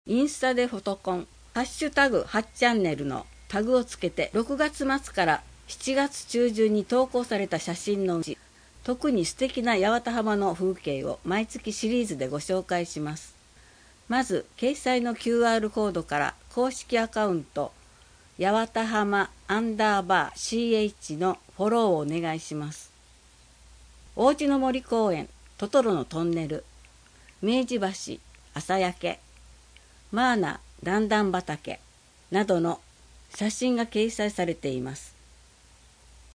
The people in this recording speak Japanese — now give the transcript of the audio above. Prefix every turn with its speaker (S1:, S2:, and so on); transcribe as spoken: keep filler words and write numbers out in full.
S1: インスタでフォトコン、ハッシュタグはちチャンネルのタグをつけてろくがつ末からしちがつ中旬に投稿された写真のうち、特に素敵な八幡浜の風景を毎月シリーズでご紹介します。まず、掲載の キューアール コードから公式アカウント、八幡浜アンダーバー シーエイチ のフォローをお願いします。王子の森公園、トトロのトンネル、明治橋、朝焼け、マーナ段々畑などの写真が掲載されています。